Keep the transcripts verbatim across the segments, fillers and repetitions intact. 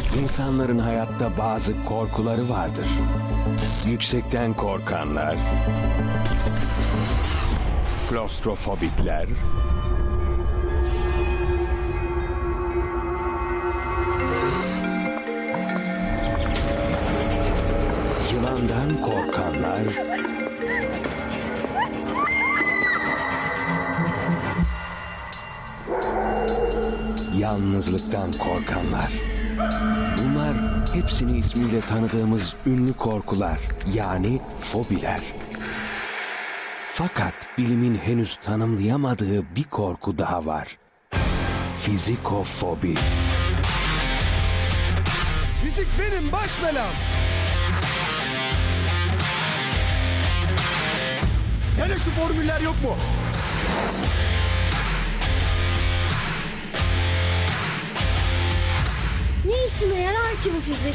İnsanların hayatta bazı korkuları vardır. Yüksekten korkanlar, klostrofobikler, yılandan korkanlar, yalnızlıktan korkanlar. Bunlar hepsini ismiyle tanıdığımız ünlü korkular, yani fobiler. Fakat bilimin henüz tanımlayamadığı bir korku daha var. Fizikofobi. Fizik benim baş belam. Hele şu formüller yok mu? Ne işime yarar ki bu fizik?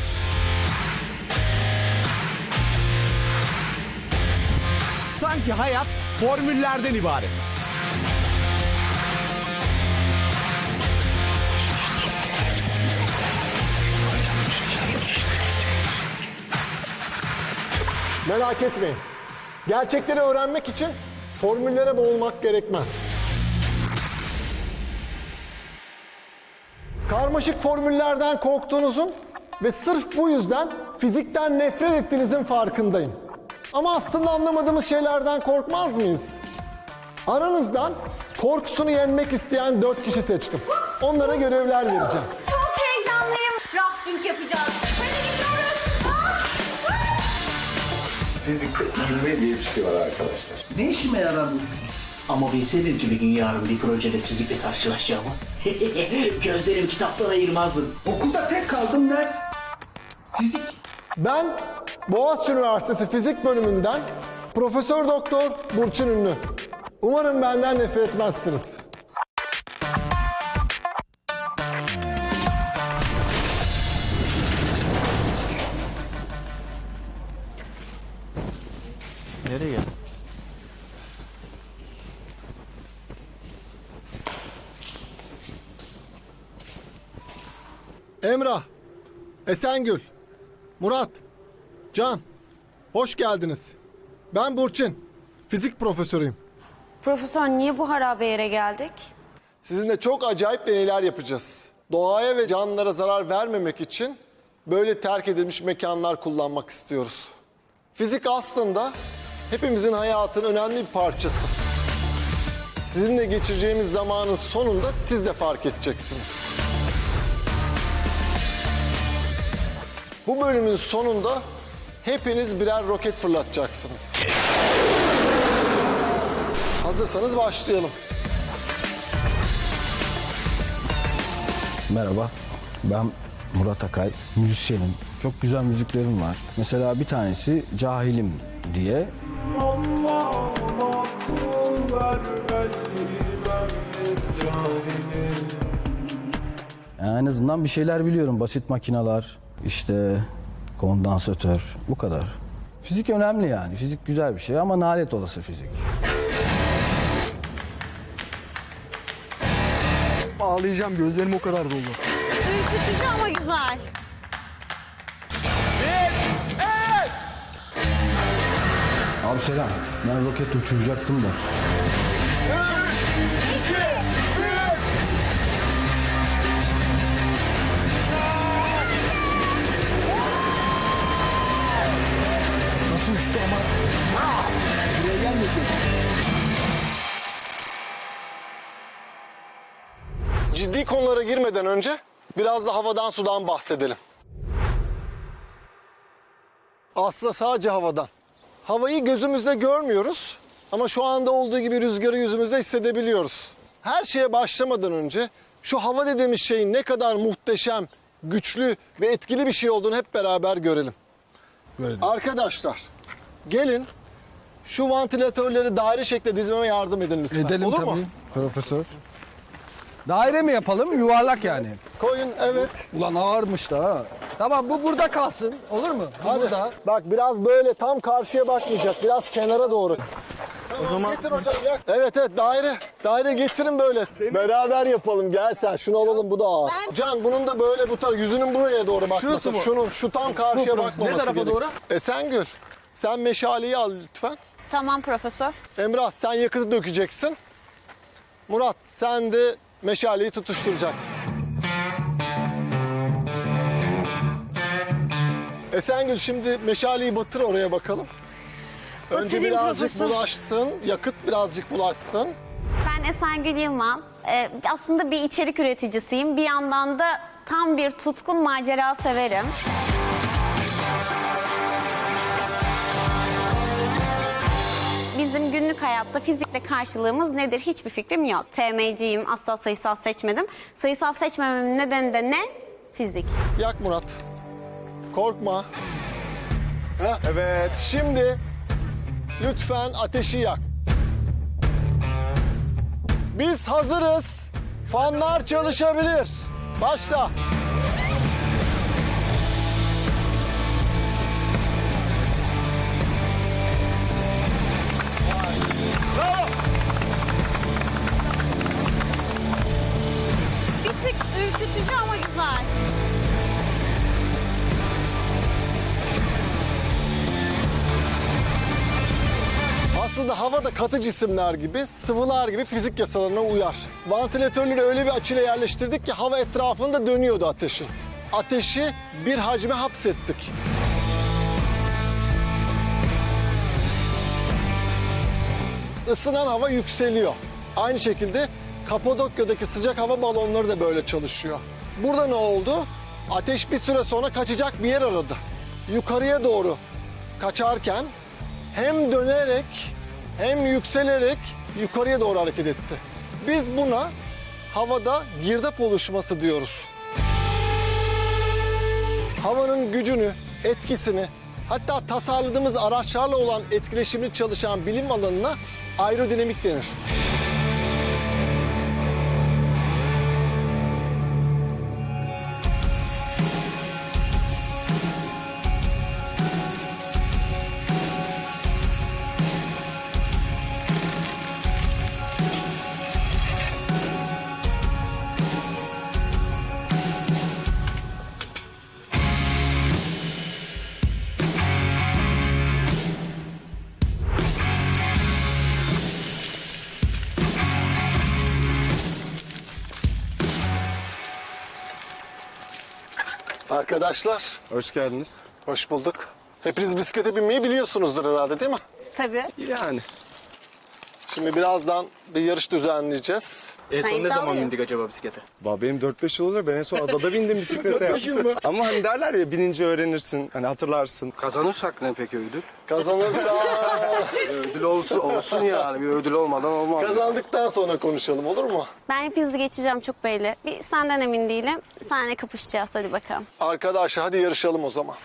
Sanki hayat formüllerden ibaret. Merak etmeyin. Gerçekleri öğrenmek için formüllere boğulmak gerekmez. Karmaşık formüllerden korktuğunuzun ve sırf bu yüzden fizikten nefret ettiğinizin farkındayım. Ama aslında anlamadığımız şeylerden korkmaz mıyız? Aranızdan korkusunu yenmek isteyen dört kişi seçtim. Onlara görevler vereceğim. Çok heyecanlıyım. Rafting yapacağız. Hadi gidiyoruz. Fizikte ivme diye bir şey var arkadaşlar. Ne işime yarar bu? Ama bilseydim ki bir gün yarın bir projede fizikle karşılaşacağımı. Gözlerim kitaptan ayırmazdım. Okulda tek kaldım ne? Fizik. Ben Boğaziçi Üniversitesi Fizik Bölümünden Profesör Doktor Burçin Ünlü. Umarım benden nefret etmezsiniz. Nereye? Emrah, Esengül, Murat, Can, hoş geldiniz. Ben Burçin, fizik profesörüyüm. Profesör, niye bu harabe yere geldik? Sizinle çok acayip deneyler yapacağız. Doğaya ve canlılara zarar vermemek için böyle terk edilmiş mekanlar kullanmak istiyoruz. Fizik aslında hepimizin hayatının önemli bir parçası. Sizinle geçireceğimiz zamanın sonunda siz de fark edeceksiniz. Bu bölümün sonunda hepiniz birer roket fırlatacaksınız. Hazırsanız başlayalım. Merhaba, ben Murat Akay, müzisyenim. Çok güzel müziklerim var. Mesela bir tanesi Cahilim diye. Yani en azından bir şeyler biliyorum. Basit makineler, işte kondansatör, bu kadar. Fizik önemli yani. Fizik güzel bir şey ama nalet olası fizik. Ağlayacağım, gözlerim o kadar dolu. Ürkütücü ama güzel. Abi selam, ben roket uçuracaktım da. Nasıl uçtu ama? Buraya gelmesin. Ciddi konulara girmeden önce biraz da havadan sudan bahsedelim. Aslında sadece havadan. Havayı gözümüzle görmüyoruz ama şu anda olduğu gibi rüzgarı yüzümüzde hissedebiliyoruz. Her şeye başlamadan önce şu hava dediğimiz şeyin ne kadar muhteşem, güçlü ve etkili bir şey olduğunu hep beraber görelim. Görelim. Arkadaşlar, gelin şu vantilatörleri daire şeklinde dizmeme yardım edin lütfen. Edelim Olur tabii, mu? profesör. Daire mi yapalım, yuvarlak yani? Koyun, evet. Ulan ağırmış da ha. Tamam, bu burada kalsın. Olur mu? Bu Hadi. burada. Bak biraz böyle tam karşıya bakmayacak. Biraz kenara doğru. O zaman Getir hocam ya. Evet evet daire. Daire getirin böyle. Beraber yapalım. Gel sen şunu alalım, bu da ağır. Can bunun da böyle bu taraf, yüzünün buraya doğru bakması. Şurası mı? Şunun şu tam karşıya Bu, bakmaması ne tarafa gerek. doğru? Esengül sen meşaleyi al lütfen. Tamam profesör. Emrah sen yakıtı dökeceksin. Murat sen de meşaleyi tutuşturacaksın. Esengül şimdi meşaleyi batır oraya bakalım. Önce Batırayım birazcık profesör. bulaşsın, yakıt birazcık bulaşsın. Ben Esengül Yılmaz. Ee, aslında bir içerik üreticisiyim. Bir yandan da tam bir tutkun macera severim. Bizim günlük hayatta fizikle karşılığımız nedir hiçbir fikrim yok. T M C'yim, asla sayısal seçmedim. Sayısal seçmememin nedeni de ne? Fizik. Yak Murat. Korkma. Heh, evet. Şimdi lütfen ateşi yak. Biz hazırız. Fanlar çalışabilir. Başla. Bravo. Bir tık ürkütücü ama güzel. Aslında havada katı cisimler gibi, sıvılar gibi fizik yasalarına uyar. Vantilatörleri öyle bir açıyla yerleştirdik ki hava etrafında dönüyordu ateşin. Ateşi bir hacme hapsettik. Isınan hava yükseliyor. Aynı şekilde Kapadokya'daki sıcak hava balonları da böyle çalışıyor. Burada ne oldu? Ateş bir süre sonra kaçacak bir yer aradı. Yukarıya doğru kaçarken hem dönerek hem yükselerek yukarıya doğru hareket etti. Biz buna havada girdap oluşması diyoruz. Havanın gücünü, etkisini, hatta tasarladığımız araçlarla olan etkileşimli çalışan bilim alanına aerodinamik denir. Arkadaşlar, Hoş geldiniz. hoş bulduk. Hepiniz bisiklete binmeyi biliyorsunuzdur herhalde, değil mi? Tabii. Yani. Şimdi birazdan bir yarış düzenleyeceğiz. En son ne zaman iddialıyım. bindik acaba bisiklete? Ba benim dört beş yıl oluyor. Ben en son adada bindim bisiklete. Ama hani derler ya binince öğrenirsin. Hani hatırlarsın. Kazanırsak ne peki ödül? Kazanırsa Ödül olsun, olsun yani. Bir ödül olmadan olmaz. kazandıktan sonra konuşalım, olur mu? Ben hep hızlı geçeceğim çok belli. Bir senden emin değilim. Seninle kapışacağız hadi bakalım. Arkadaşlar hadi yarışalım o zaman.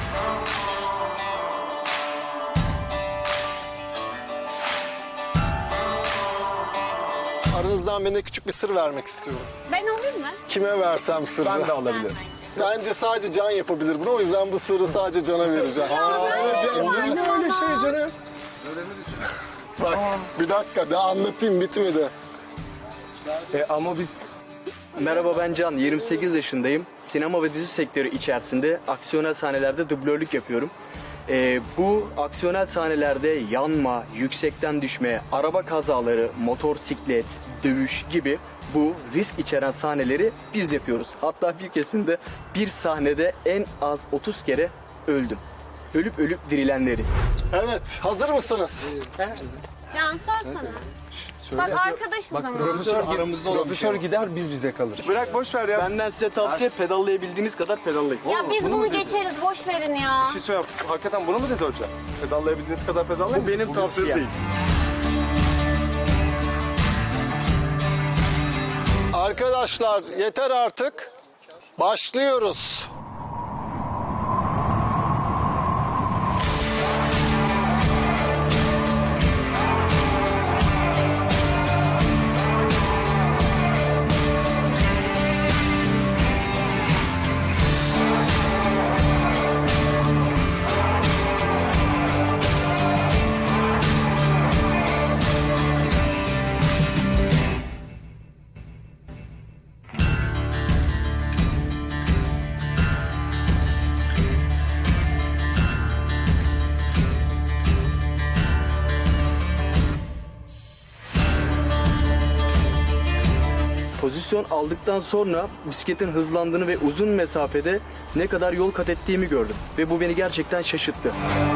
Aranızdan birine küçük bir sır vermek istiyorum. Ben olayım mı? Kime versem sırrı? Ben de alabilirim. Bence sadece Can yapabilir bunu. O yüzden bu sırrı sadece Can'a vereceğim. Aa, Can, olur mu öyle şey canım? Bak bir dakika daha anlatayım, bitmedi. E, ama biz Merhaba ben Can, yirmi sekiz yaşındayım. Sinema ve dizi sektörü içerisinde aksiyonel sahnelerde dublörlük yapıyorum. Ee, bu aksiyonel sahnelerde yanma, yüksekten düşme, araba kazaları, motosiklet, dövüş gibi bu risk içeren sahneleri biz yapıyoruz. Hatta bir kesimde bir sahnede en az otuz kere öldüm. Ölüp ölüp dirilenleriz. Evet, hazır mısınız? Can söz sana. Bak arkadaşız ama. profesör, profesör gider biz bize kalır. Bırak boş ver ya. Benden size tavsiye pedallayabildiğiniz kadar pedallayın. Ya biz bunu geçeriz boş verin ya. Bir şey söyle. Hakikaten bunu mu dedi hoca? Pedallayabildiğiniz kadar pedallayın. Bu benim bir sır tavsiyem. değil. Arkadaşlar yeter artık. Başlıyoruz. direksiyon aldıktan sonra bisikletin hızlandığını ve uzun mesafede ne kadar yol kat ettiğimi gördüm. Ve bu beni gerçekten şaşırttı.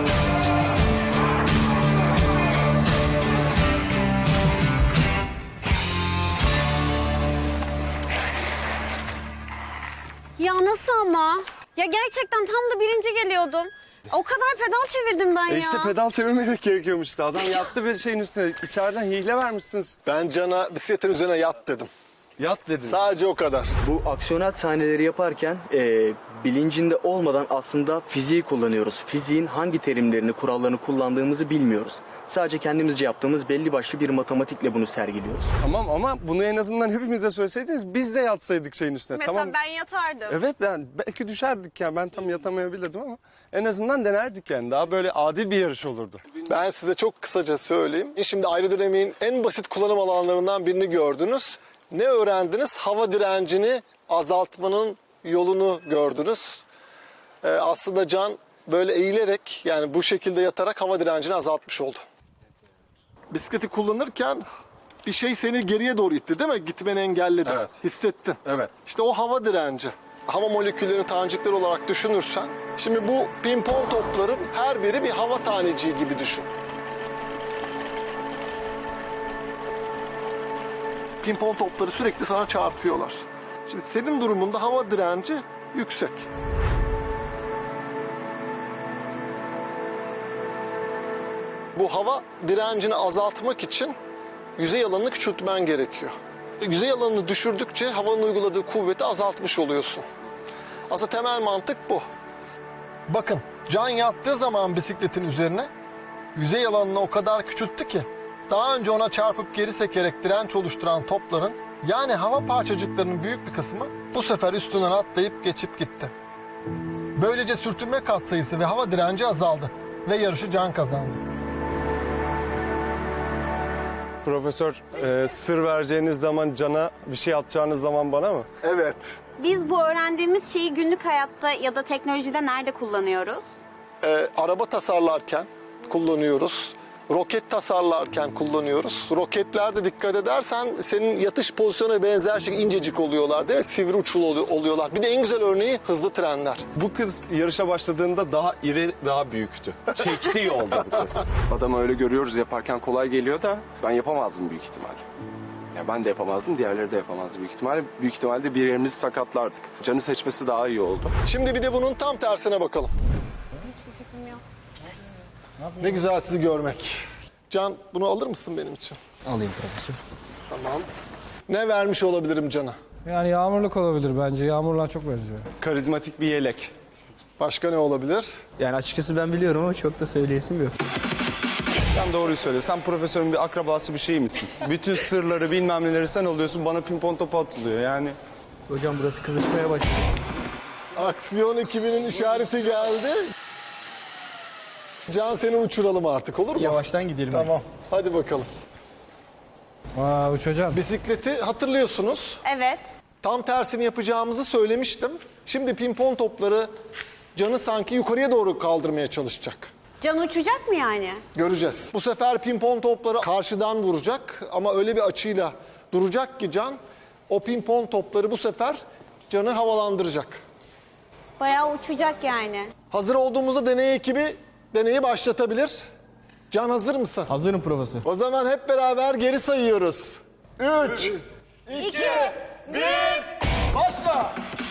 Ya nasıl ama? Ya gerçekten tam da birinci geliyordum. O kadar pedal çevirdim ben E ya. işte pedal çevirmemek gerekiyormuş işte. Adam yattı ve şeyin üstüne içeriden hile vermişsiniz. Ben Can'a bisikletin üzerine yat dedim. Yat dediniz. Sadece o kadar. Bu aksiyonel sahneleri yaparken e, bilincinde olmadan aslında fiziği kullanıyoruz. Fiziğin hangi terimlerini, kurallarını kullandığımızı bilmiyoruz. Sadece kendimizce yaptığımız belli başlı bir matematikle bunu sergiliyoruz. Tamam ama bunu en azından hepimize söyleseydiniz biz de yatsaydık şeyin üstüne. Mesela tamam. ben yatardım. Evet ben belki düşerdik ya ben tam yatamayabilirdim ama en azından denerdik yani. Daha böyle adil bir yarış olurdu. Ben size çok kısaca söyleyeyim. Şimdi aerodinamiğin en basit kullanım alanlarından birini gördünüz. Ne öğrendiniz? Hava direncini azaltmanın yolunu gördünüz. Ee, aslında Can böyle eğilerek yani bu şekilde yatarak hava direncini azaltmış oldu. Bisikleti kullanırken bir şey seni geriye doğru itti değil mi? Gitmeni engelledi. Evet. Hissettin. Evet. İşte o hava direnci. Hava moleküllerini tanecikler olarak düşünürsen, şimdi bu pimpon topların her biri bir hava taneciği gibi düşün. Pimpon topları sürekli sana çarpıyorlar. Şimdi senin durumunda hava direnci yüksek. Bu hava direncini azaltmak için yüzey alanını küçültmen gerekiyor. E, yüzey alanını düşürdükçe havanın uyguladığı kuvveti azaltmış oluyorsun. Aslında temel mantık bu. Bakın, Can yattığı zaman bisikletin üzerine yüzey alanını o kadar küçülttü ki daha önce ona çarpıp geri sekerek direnç oluşturan topların yani hava parçacıklarının büyük bir kısmı bu sefer üstünden atlayıp geçip gitti. Böylece sürtünme katsayısı ve hava direnci azaldı ve yarışı Can kazandı. Profesör e, sır vereceğiniz zaman Can'a bir şey atacağınız zaman bana mı? Evet. Biz bu öğrendiğimiz şeyi günlük hayatta ya da teknolojide nerede kullanıyoruz? Ee, araba tasarlarken kullanıyoruz. Roket tasarlarken kullanıyoruz. Roketlerde dikkat edersen senin yatış pozisyonuna benzer şekilde incecik oluyorlar değil mi? Sivri uçlu oluyorlar. Bir de en güzel örneği hızlı trenler. Bu kız yarışa başladığında daha iri, daha büyüktü. Çekti yolda bu kız. Adamı öyle görüyoruz yaparken kolay geliyor da ben yapamazdım büyük ihtimal. Ya ben de yapamazdım, diğerleri de yapamazdı büyük ihtimalle. Büyük ihtimalle bir yerimizi sakatlardık. Can'ı seçmesi daha iyi oldu. Şimdi bir de bunun tam tersine bakalım. Hiçbir fikrim yok. Ne güzel sizi görmek. Can bunu alır mısın benim için? Alayım profesör. Tamam. Ne vermiş olabilirim Can'a? Yani yağmurluk olabilir bence. Yağmurluğa çok benziyor. Karizmatik bir yelek. Başka ne olabilir? Yani açıkçası ben biliyorum ama çok da söyleyesim yok. Sen doğruyu söyle. Sen profesörün bir akrabası bir şey misin? Bütün sırları bilmem neleri sen oluyorsun. Bana pimpon topu atılıyor yani. Hocam burası kızışmaya başladı. Aksiyon ekibinin işareti geldi. Can seni uçuralım artık olur mu? Yavaştan gidelim. Tamam. Hadi bakalım. Aa, uçacağım. Bisikleti hatırlıyorsunuz. Evet. Tam tersini yapacağımızı söylemiştim. Şimdi pimpon topları Can'ı sanki yukarıya doğru kaldırmaya çalışacak. Can uçacak mı yani? Göreceğiz. Bu sefer pimpon topları karşıdan vuracak ama öyle bir açıyla duracak ki Can, o pimpon topları bu sefer Can'ı havalandıracak. Bayağı uçacak yani. Hazır olduğumuzda deney ekibi deneyi başlatabilir. Can hazır mısın? Hazırım profesör. O zaman hep beraber geri sayıyoruz. Üç, iki, bir, başla!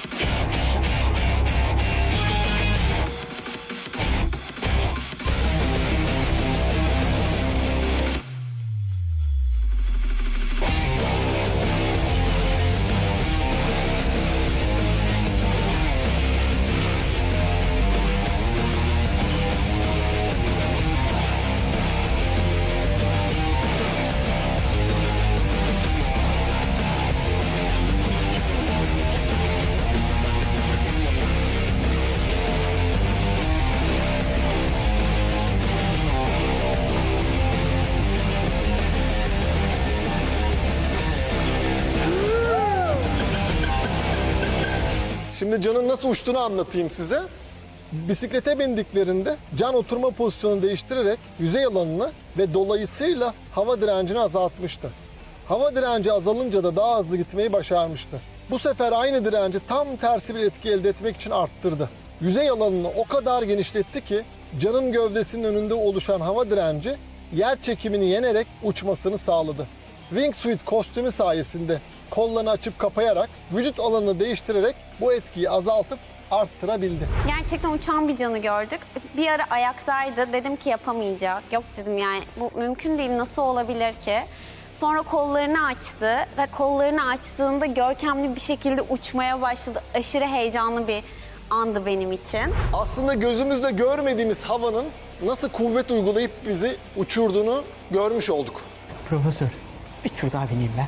Şimdi Can'ın nasıl uçtuğunu anlatayım size. Bisiklete bindiklerinde Can oturma pozisyonunu değiştirerek yüzey alanını ve dolayısıyla hava direncini azaltmıştı. Hava direnci azalınca da daha hızlı gitmeyi başarmıştı. Bu sefer aynı direnci tam tersi bir etki elde etmek için arttırdı. Yüzey alanını o kadar genişletti ki Can'ın gövdesinin önünde oluşan hava direnci yer çekimini yenerek uçmasını sağladı. Wingsuit kostümü sayesinde kollarını açıp kapayarak, vücut alanını değiştirerek bu etkiyi azaltıp arttırabildi. Gerçekten uçan bir Can'ı gördük. Bir ara ayaktaydı. Dedim ki yapamayacak. Yok dedim yani bu mümkün değil. Nasıl olabilir ki? Sonra kollarını açtı ve kollarını açtığında görkemli bir şekilde uçmaya başladı. Aşırı heyecanlı bir andı benim için. Aslında gözümüzle görmediğimiz havanın nasıl kuvvet uygulayıp bizi uçurduğunu görmüş olduk. Profesör, bir tur daha bineyim ben.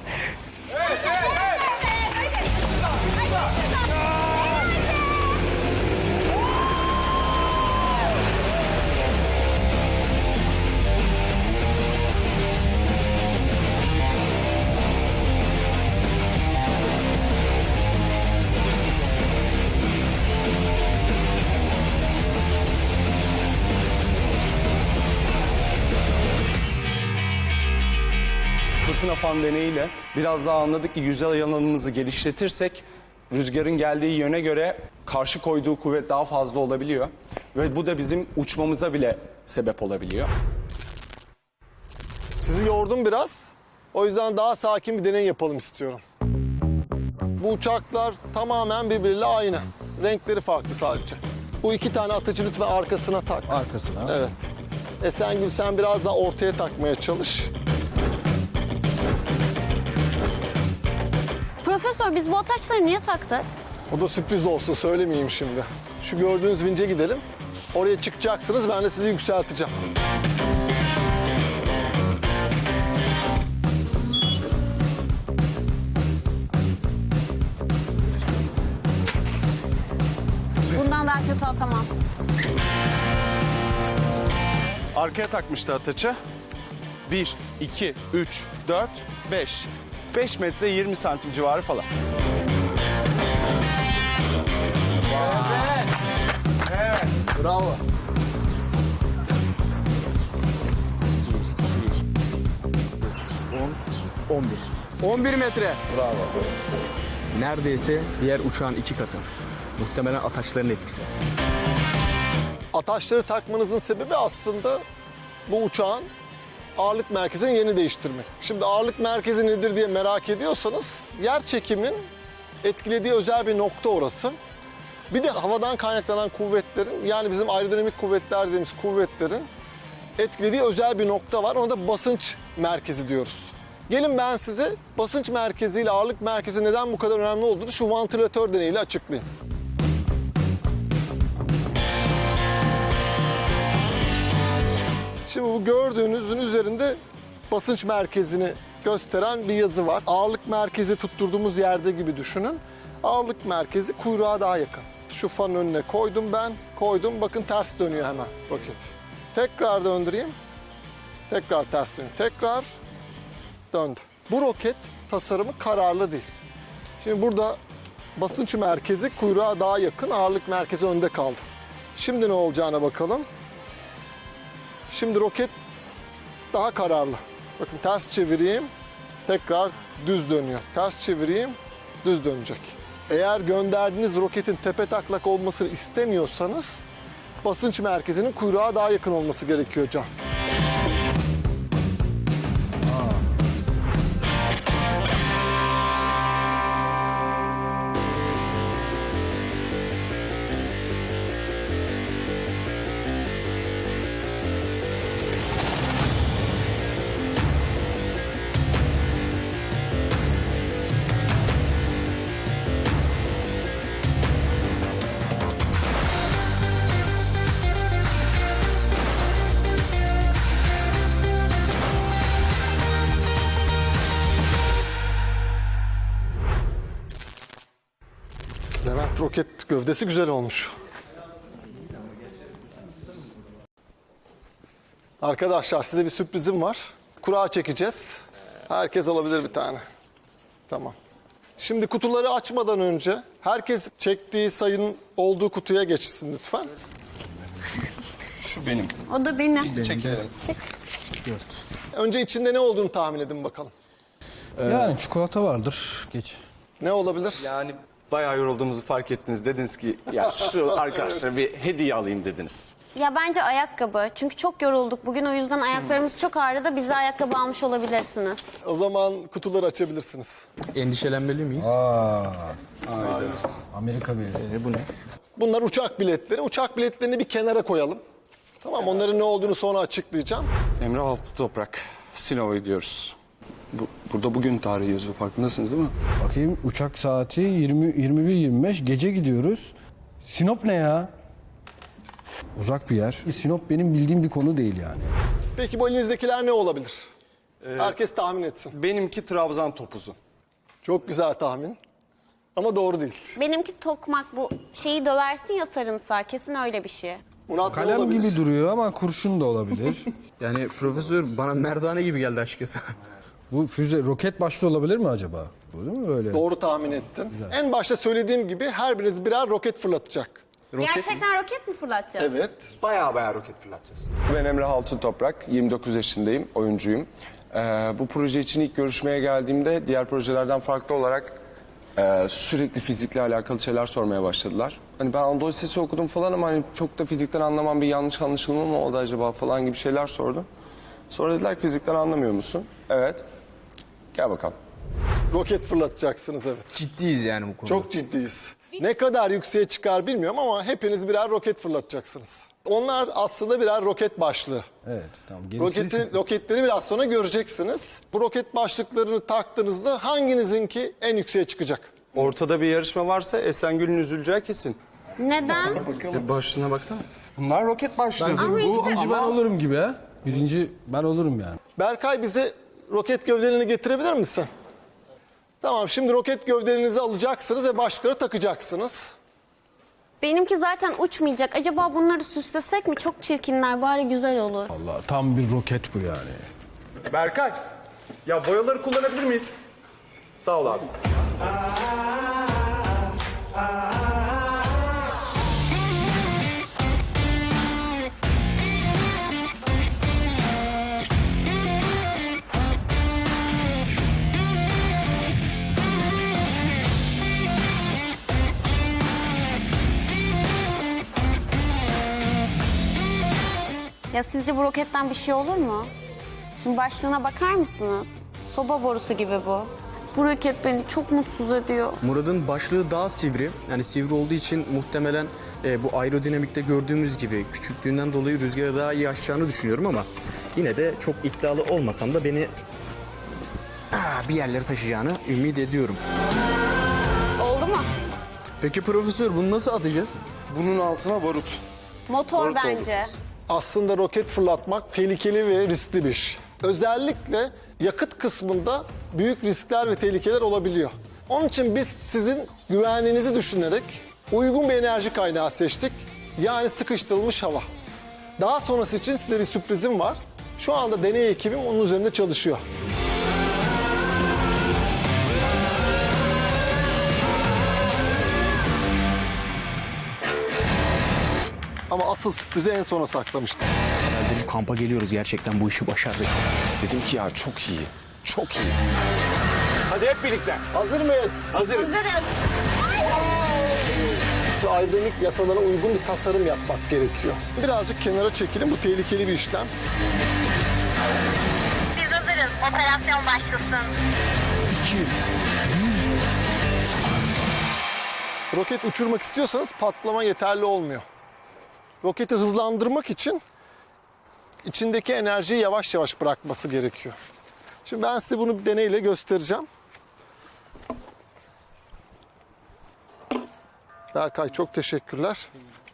Fırtına fan deneyiyle biraz daha anladık ki yüzey alanımızı genişletirsek rüzgarın geldiği yöne göre karşı koyduğu kuvvet daha fazla olabiliyor. Ve bu da bizim uçmamıza bile sebep olabiliyor. Sizi yordum biraz. O yüzden daha sakin bir deney yapalım istiyorum. Bu uçaklar tamamen birbiriyle aynı. Renkleri farklı sadece. Bu iki tane atıcı lütfen arkasına tak. Arkasına. Evet. Esengül sen biraz daha ortaya takmaya çalış. Profesör biz bu ataçları niye taktık? O da sürpriz olsun söylemeyeyim şimdi. Şu gördüğünüz vince gidelim. Oraya çıkacaksınız ben de sizi yükselteceğim. Bundan daha kötü atamam. Arkaya takmıştı ataçı. bir, iki, üç, dört, beş. beş metre yirmi santim civarı falan. Bravo. on bir. on bir metre. Bravo. Neredeyse diğer uçağın iki katı. Muhtemelen ataçların etkisi. Ataşları takmanızın sebebi aslında bu uçağın ağırlık merkezinin yerini değiştirmek. Şimdi ağırlık merkezi nedir diye merak ediyorsanız yer çekiminin etkilediği özel bir nokta orası. Bir de havadan kaynaklanan kuvvetlerin yani bizim aerodinamik kuvvetler dediğimiz kuvvetlerin etkilediği özel bir nokta var. Ona da basınç merkezi diyoruz. Gelin ben size basınç merkezi ile ağırlık merkezi neden bu kadar önemli olduğunu şu vantilatör deneyiyle açıklayayım. Şimdi bu gördüğünüzün üzerinde basınç merkezini gösteren bir yazı var. Ağırlık merkezi tutturduğumuz yerde gibi düşünün. Ağırlık merkezi kuyruğa daha yakın. Şu fanın önüne koydum ben, koydum. Bakın ters dönüyor hemen roket. Tekrar döndüreyim. Tekrar ters dönüyor. Tekrar döndü. Bu roket tasarımı kararlı değil. Şimdi burada basınç merkezi kuyruğa daha yakın, ağırlık merkezi önde kaldı. Şimdi ne olacağına bakalım. Şimdi roket daha kararlı. Bakın ters çevireyim, tekrar düz dönüyor. Ters çevireyim, düz dönecek. Eğer gönderdiğiniz roketin tepe taklak olmasını istemiyorsanız basınç merkezinin kuyruğa daha yakın olması gerekiyor Can. Levent roket gövdesi güzel olmuş. Arkadaşlar size bir sürprizim var. Kura çekeceğiz. Herkes alabilir bir tane. Tamam. Şimdi kutuları açmadan önce herkes çektiği sayının olduğu kutuya geçsin lütfen. Şu benim. O da benim. Çekelim. Çık. Önce içinde ne olduğunu tahmin edin bakalım. Yani çikolata vardır. Geç. Ne olabilir? Yani bayağı yorulduğumuzu fark ettiniz. Dediniz ki ya şu arkadaşlara bir hediye alayım dediniz. Ya bence ayakkabı. Çünkü çok yorulduk. Bugün o yüzden ayaklarımız çok ağrıdı. Bize ayakkabı almış olabilirsiniz. O zaman kutuları açabilirsiniz. Endişelenmeli miyiz? Amerika Birleşik. E, bu ne? Bunlar uçak biletleri. Uçak biletlerini bir kenara koyalım. Tamam, onların ne olduğunu sonra açıklayacağım. Emre Altı Toprak. Sinov'a gidiyoruz. Bu, burada bugün tarihi yazıyor. Farkındasınız değil mi? Bakayım uçak saati yirmi yirmi bir yirmi beş gece gidiyoruz. Sinop ne ya? Uzak bir yer. Sinop benim bildiğim bir konu değil yani. Peki bu elinizdekiler ne olabilir? Herkes tahmin etsin. Benimki Trabzan topuzu. Çok güzel tahmin. Ama doğru değil. Benimki tokmak, bu şeyi döversin ya, sarımsağı. Kesin öyle bir şey. Murat, ne Kalem olabilir? gibi duruyor ama kurşun da olabilir. Yani profesör bana merdane gibi geldi açıkçası. Bu füze roket başlı olabilir mi acaba? Bu değil mi öyle? Doğru tahmin ettin. En başta söylediğim gibi her biriniz birer roket fırlatacak. Gerçekten roket mi fırlatacağız? Evet. Bayağı bayağı roket fırlatacağız. Ben Emre Altın Toprak, yirmi dokuz yaşındayım, oyuncuyum. Ee, bu proje için ilk görüşmeye geldiğimde diğer projelerden farklı olarak e, sürekli fizikle alakalı şeyler sormaya başladılar. Hani ben Anadolu Lisesi okudum falan ama hani çok da fizikten anlamam, bir yanlış anlaşılma mı oldu acaba falan gibi şeyler sordum. Sonra dediler ki fizikten anlamıyor musun? Evet. Gel bakalım. Roket fırlatacaksınız, evet. Ciddiyiz yani bu konuda. Çok ciddiyiz. Ne kadar yükseğe çıkar bilmiyorum ama hepiniz birer roket fırlatacaksınız. Onlar aslında birer roket başlığı. Evet, tamam. Gerisi... Roketi, roketleri biraz sonra göreceksiniz. Bu roket başlıklarını taktığınızda hanginizinki en yükseğe çıkacak? Ortada bir yarışma varsa Esengül'ün üzüleceği kesin. Neden? E, başlığına baksana. Bunlar roket başlığı. Ama Bu işte birinci ben olurum gibi ha. Birinci ben olurum yani. Berkay, bize roket gövdelerini getirebilir misin? Tamam, şimdi roket gövdelerinizi alacaksınız ve başlıkları takacaksınız. benimki zaten uçmayacak. Acaba bunları süslesek mi? Çok çirkinler. Bari güzel olur. Allah, tam bir roket bu yani. Berkay, ya boyaları kullanabilir miyiz? Sağ ol abi. Ya sizce bu roketten bir şey olur mu? Şimdi başlığına bakar mısınız? Soba borusu gibi bu. Bu roket beni çok mutsuz ediyor. Murat'ın başlığı daha sivri. Yani sivri olduğu için muhtemelen e, bu aerodinamikte gördüğümüz gibi küçüklüğünden dolayı rüzgarı daha iyi aşacağını düşünüyorum ama yine de çok iddialı olmasam da beni ah, bir yerlere taşıyacağını ümit ediyorum. Oldu mu? Peki profesör bunu nasıl atacağız? Bunun altına barut. Motor Barut bence. dolduracağız. Aslında roket fırlatmak tehlikeli ve riskli bir iş. Özellikle yakıt kısmında büyük riskler ve tehlikeler olabiliyor. Onun için biz sizin güvenliğinizi düşünerek uygun bir enerji kaynağı seçtik. Yani sıkıştırılmış hava. Daha sonrası için size bir sürprizim var. Şu anda deney ekibim onun üzerinde çalışıyor. Ama asıl sürprizi en sona saklamıştım. Herhalde bu kampa geliyoruz, gerçekten bu işi başardık. Dedim ki ya çok iyi, çok iyi. Hadi hep birlikte. Hazır mıyız? Hazırız. Hazırız. Şu aerodinamik yasalara uygun bir tasarım yapmak gerekiyor. Birazcık kenara çekilin, bu tehlikeli bir işlem. Biz hazırız. Operasyon başlasın. Roket uçurmak istiyorsanız patlama yeterli olmuyor. Roketi hızlandırmak için içindeki enerjiyi yavaş yavaş bırakması gerekiyor. Şimdi ben size bunu bir deneyle göstereceğim. Berkay, çok teşekkürler.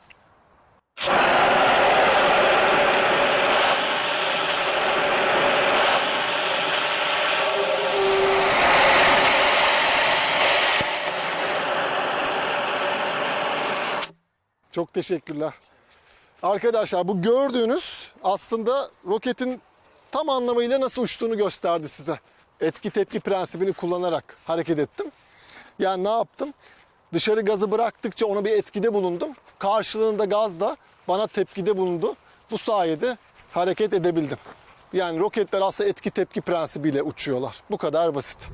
Çok teşekkürler. Arkadaşlar, bu gördüğünüz aslında roketin tam anlamıyla nasıl uçtuğunu gösterdi size. Etki tepki prensibini kullanarak hareket ettim. Yani ne yaptım? Dışarı gazı bıraktıkça ona bir etkide bulundum. Karşılığında gaz da bana tepkide bulundu. Bu sayede hareket edebildim. Yani roketler aslında etki tepki prensibiyle uçuyorlar. Bu kadar basit.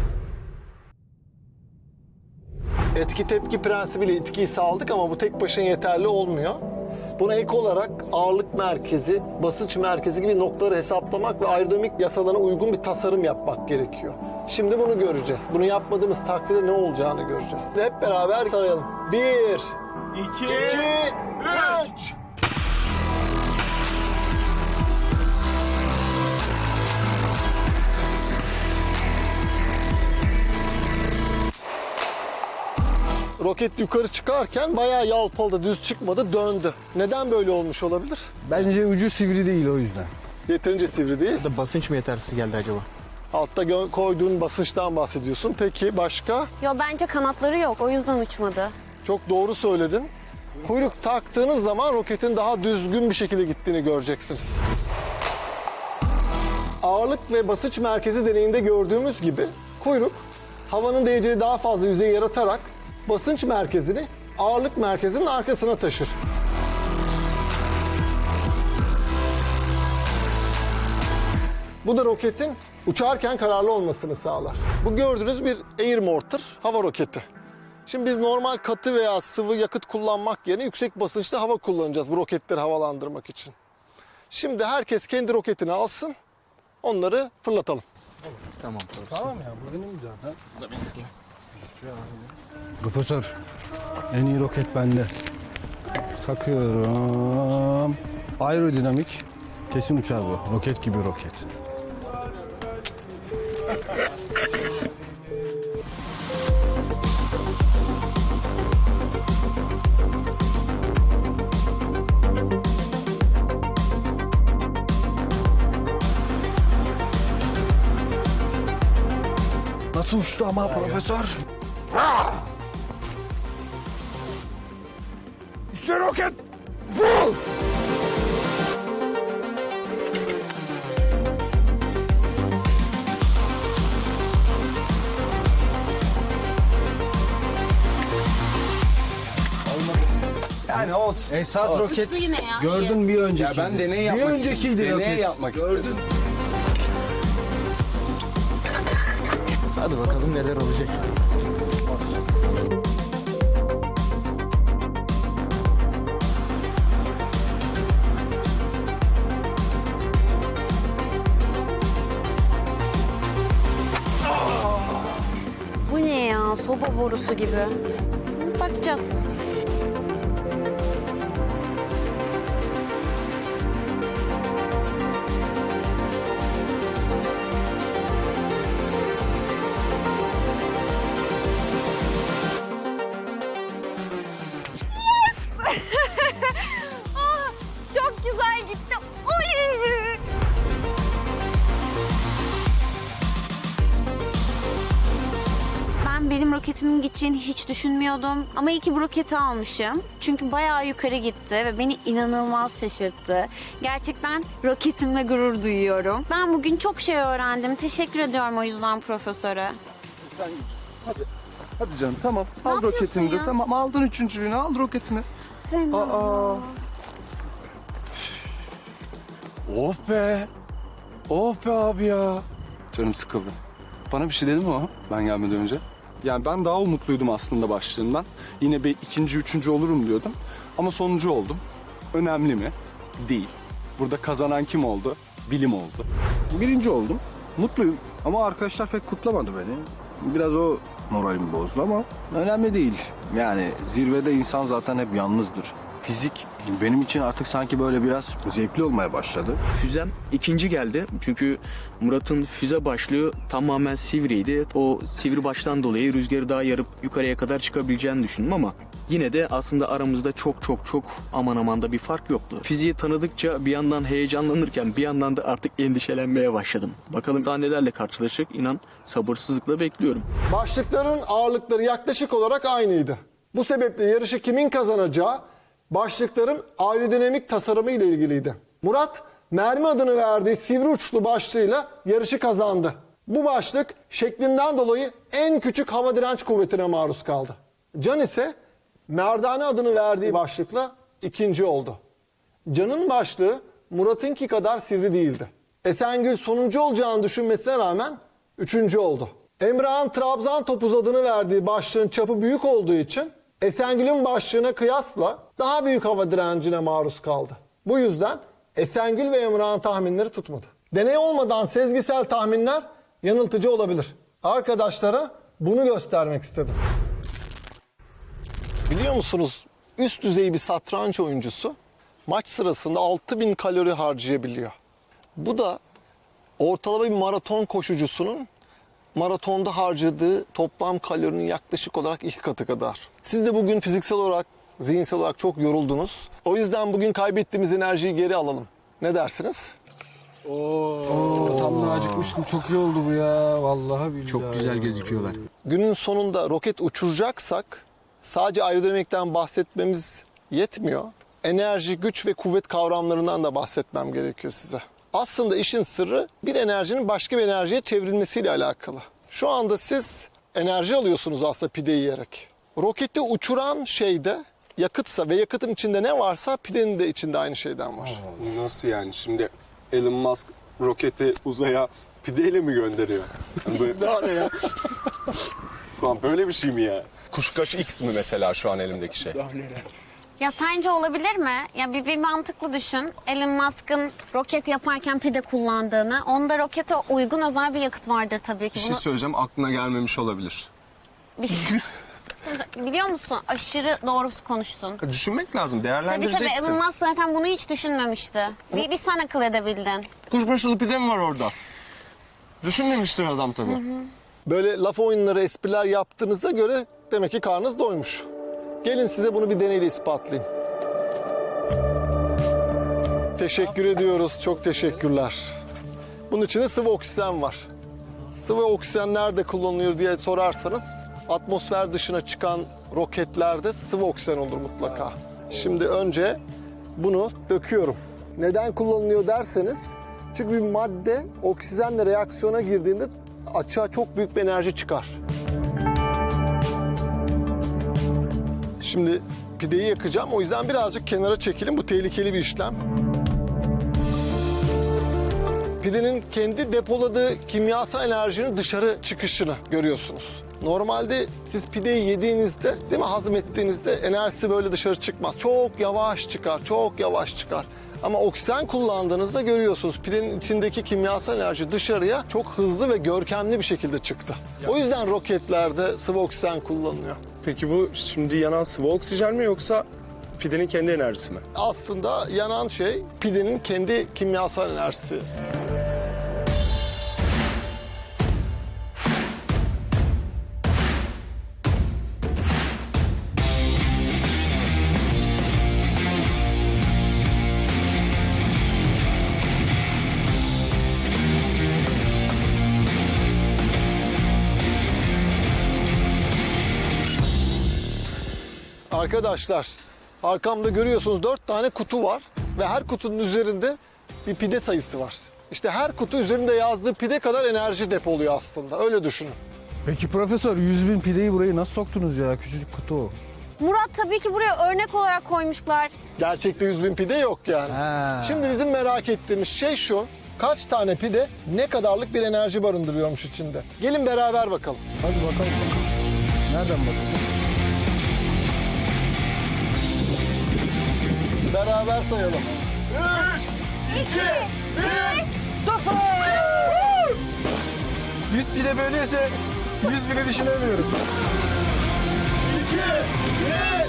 Etki tepki prensibiyle itkiyi sağladık ama bu tek başına yeterli olmuyor. Buna ek olarak ağırlık merkezi, basınç merkezi gibi noktaları hesaplamak ve aerodinamik yasalarına uygun bir tasarım yapmak gerekiyor. Şimdi bunu göreceğiz. Bunu yapmadığımız takdirde ne olacağını göreceğiz. Hep beraber sarayalım. Bir, iki, iki üç. Roket yukarı çıkarken bayağı yalpaladı, düz çıkmadı, döndü. Neden böyle olmuş olabilir? Bence ucu sivri değil o yüzden. Yeterince sivri değil. Da basınç mı yetersiz geldi acaba? Altta gö- koyduğun basınçtan bahsediyorsun. Peki başka? Yo bence kanatları yok, o yüzden uçmadı. Çok doğru söyledin. Kuyruk taktığınız zaman roketin daha düzgün bir şekilde gittiğini göreceksiniz. Ağırlık ve basınç merkezi deneyinde gördüğümüz gibi kuyruk havanın değeceği daha fazla yüzey yaratarak basınç merkezini ağırlık merkezinin arkasına taşır. Bu da roketin uçarken kararlı olmasını sağlar. Bu gördüğünüz bir Air Mortar hava roketi. Şimdi biz normal katı veya sıvı yakıt kullanmak yerine yüksek basınçlı hava kullanacağız bu roketleri havalandırmak için. Şimdi herkes kendi roketini alsın, onları fırlatalım. Tamam. Tamam ya bu benim zaten. Profesör en iyi roket bende. Takıyorum. Aerodinamik kesin uçar bu. Roket gibi roket. Nasıl uçtu ama profesör? İşte roket! Full! Yani olsun. Esat roket yine ya, gördün bir önceki. Ya ben deney bir yapmak öncekiydi istedim. Deney roket. yapmak Gördün. istedim. Hadi bakalım neler olacak. Bu ne ya? Soba borusu gibi. Bakacağız. Ah, çok güzel gitti. Oley! Ben benim roketimin gideceğini hiç düşünmüyordum. Ama iyi ki bu roketi almışım. Çünkü bayağı yukarı gitti ve beni inanılmaz şaşırttı. Gerçekten roketimle gurur duyuyorum. Ben bugün çok şey öğrendim. Teşekkür ediyorum o yüzden profesöre. Sen git. Hadi. Hadi canım tamam. Al yapıyorsun roketini de ya? tamam. Aldın üçüncülüğünü al roketini. Aa. Oh be. Oh be abi ya. Canım sıkıldı. Bana bir şey dedi mi o ben gelmeden önce? Yani ben daha umutluydum aslında başlığından. Yine bir ikinci, üçüncü olurum diyordum. Ama sonuncu oldum. Önemli mi? Değil. Burada kazanan kim oldu? Bilim oldu. Birinci oldum. Mutluyum. Ama arkadaşlar pek kutlamadı beni. Biraz o moralim bozdu ama önemli değil. Yani zirvede insan zaten hep yalnızdır. Fizik benim için artık sanki böyle biraz zevkli olmaya başladı. Füzem ikinci geldi. Çünkü Murat'ın füze başlığı tamamen sivriydi. O sivri baştan dolayı rüzgarı daha yarıp yukarıya kadar çıkabileceğini düşündüm ama yine de aslında aramızda çok çok çok aman aman da bir fark yoktu. Fiziği tanıdıkça bir yandan heyecanlanırken bir yandan da artık endişelenmeye başladım. Bakalım daha nelerle karşılaşacak, inan sabırsızlıkla bekliyorum. Başlıkların ağırlıkları yaklaşık olarak aynıydı. Bu sebeple yarışı kimin kazanacağı başlıkların aerodinamik tasarımı ile ilgiliydi. Murat, mermi adını verdiği sivri uçlu başlığıyla yarışı kazandı. Bu başlık şeklinden dolayı en küçük hava direnç kuvvetine maruz kaldı. Can ise merdane adını verdiği başlıkla ikinci oldu. Can'ın başlığı Murat'ınki kadar sivri değildi. Esengül sonuncu olacağını düşünmesine rağmen üçüncü oldu. Emrah'ın Trabzan topuz adını verdiği başlığın çapı büyük olduğu için Esengül'ün başlığına kıyasla daha büyük hava direncine maruz kaldı. Bu yüzden Esengül ve Emrah'ın tahminleri tutmadı. Deney olmadan sezgisel tahminler yanıltıcı olabilir. Arkadaşlara bunu göstermek istedim. Biliyor musunuz, üst düzey bir satranç oyuncusu maç sırasında altı bin kalori harcayabiliyor. Bu da ortalama bir maraton koşucusunun maratonda harcadığı toplam kalorinin yaklaşık olarak iki katı kadar. Siz de bugün fiziksel olarak, zihinsel olarak çok yoruldunuz. O yüzden bugün kaybettiğimiz enerjiyi geri alalım. Ne dersiniz? Oo, tam da acıkmıştım. Çok iyi oldu bu ya. Vallahi billahi. Çok güzel gözüküyorlar. Günün sonunda roket uçuracaksak sadece aerodinamikten bahsetmemiz yetmiyor. Enerji, güç ve kuvvet kavramlarından da bahsetmem gerekiyor size. Aslında işin sırrı bir enerjinin başka bir enerjiye çevrilmesiyle alakalı. Şu anda siz enerji alıyorsunuz aslında pide yiyerek. Roketi uçuran şeyde yakıtsa ve yakıtın içinde ne varsa pidenin de içinde aynı şeyden var. Nasıl yani? Şimdi Elon Musk roketi uzaya pideyle mi gönderiyor? Yani böyle... Daha ne ya? Ulan böyle bir şey mi ya? Kuşkaş X mi mesela şu an elimdeki şey? Daha neler? Ya sence olabilir mi? Ya bir, bir mantıklı düşün. Elon Musk'ın roket yaparken pide kullandığını. Onda rokete uygun özel bir yakıt vardır tabii ki. Bir şey Bunu söyleyeceğim, aklına gelmemiş olabilir. bir şey... Biliyor musun? Aşırı doğru konuştun. Düşünmek lazım, Tabii değerlendireceksin. tabii Elon Musk zaten bunu hiç düşünmemişti. Bir, bir sen akıl edebildin. Kuşbaşılı pide mi var orada? Düşünmemiştir adam tabii. Böyle laf oyunları, espriler yaptığınıza göre demek ki karnınız doymuş. Gelin size bunu bir deneyle ispatlayayım. Teşekkür ediyoruz. Çok teşekkürler. Bunun içinde sıvı oksijen var. Sıvı oksijen nerede kullanılıyor diye sorarsanız atmosfer dışına çıkan roketlerde sıvı oksijen olur mutlaka. Şimdi önce bunu döküyorum. Neden kullanılıyor derseniz çünkü bir madde oksijenle reaksiyona girdiğinde açığa çok büyük bir enerji çıkar. Şimdi pideyi yakacağım. O yüzden birazcık kenara çekilin. Bu tehlikeli bir işlem. Pidenin kendi depoladığı kimyasal enerjinin dışarı çıkışını görüyorsunuz. Normalde siz pideyi yediğinizde, değil mi, hazmettiğinizde enerjisi böyle dışarı çıkmaz. Çok yavaş çıkar, çok yavaş çıkar. Ama oksijen kullandığınızda görüyorsunuz pidenin içindeki kimyasal enerji dışarıya çok hızlı ve görkemli bir şekilde çıktı. O yüzden roketlerde sıvı oksijen kullanılıyor. Peki bu şimdi yanan sıvı oksijen mi yoksa pidenin kendi enerjisi mi? Aslında yanan şey pidenin kendi kimyasal enerjisi. Arkadaşlar, arkamda görüyorsunuz dört tane kutu var ve her kutunun üzerinde bir pide sayısı var. İşte her kutu üzerinde yazdığı pide kadar enerji depoluyor aslında. Öyle düşünün. Peki profesör, yüz bin pideyi buraya nasıl soktunuz ya? Küçücük kutu o. Murat tabii ki buraya örnek olarak koymuşlar. Gerçekte yüz bin pide yok yani. Ha. Şimdi bizim merak ettiğimiz şey şu. Kaç tane pide ne kadarlık bir enerji barındırıyormuş içinde? Gelin beraber bakalım. Hadi bakalım bakalım. Nereden bakalım? Beraber sayalım. Üç, iki, bir, sıfır! yüz pide böyleyse yüz bini düşünemiyorum. iki, bir,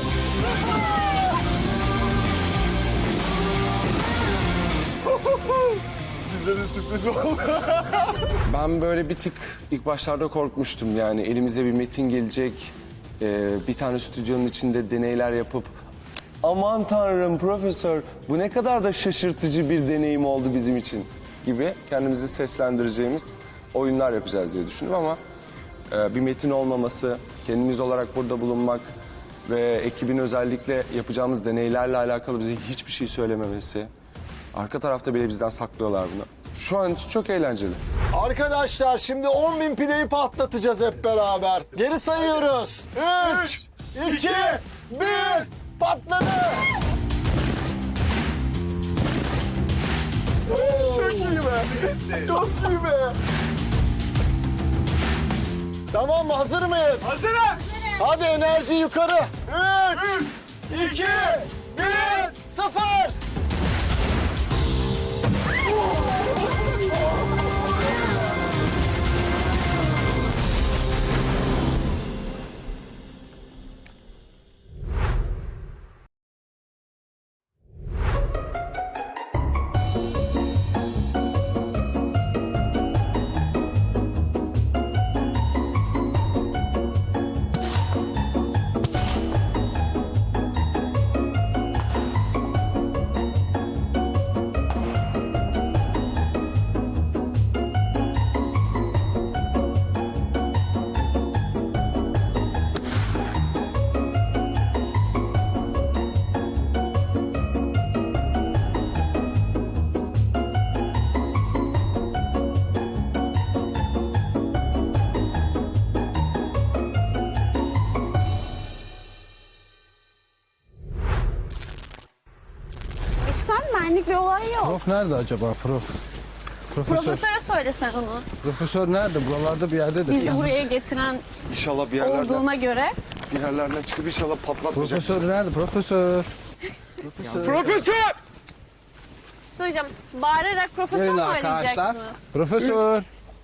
Bize bir sürpriz oldu. Ben böyle bir tık ilk başlarda korkmuştum yani elimizde bir metin gelecek. Ee, bir tane stüdyonun içinde deneyler yapıp aman tanrım profesör bu ne kadar da şaşırtıcı bir deneyim oldu bizim için gibi kendimizi seslendireceğimiz oyunlar yapacağız diye düşündüm ama e, bir metin olmaması, kendimiz olarak burada bulunmak ve ekibin özellikle yapacağımız deneylerle alakalı bize hiçbir şey söylememesi. Arka tarafta bile bizden saklıyorlar bunu. Şu an için çok eğlenceli. Arkadaşlar şimdi on bin pideyi patlatacağız hep beraber. Geri sayıyoruz. Üç, iki, bir, patladı. Çok iyi be. Çok iyi be. Tamam mı? Hazır mıyız? Hazırız. Hadi enerji yukarı. Üç, iki, bir, sıfır. İşten benlik bir olay yok. Prof nerede acaba prof? Profesör. Profesöre söylesen onu. Profesör nerede? Buralarda bir yerdedir. Bizi buraya getiren İnşallah bir yerlerden, olduğuna göre. bir yerlerden çıkıp inşallah patlatmayacak. Profesör nerede? Profesör. Profesör! Söyleyeceğim, bağırarak profesör Gelin mü arkadaşlar. arayacaksınız? Profesör.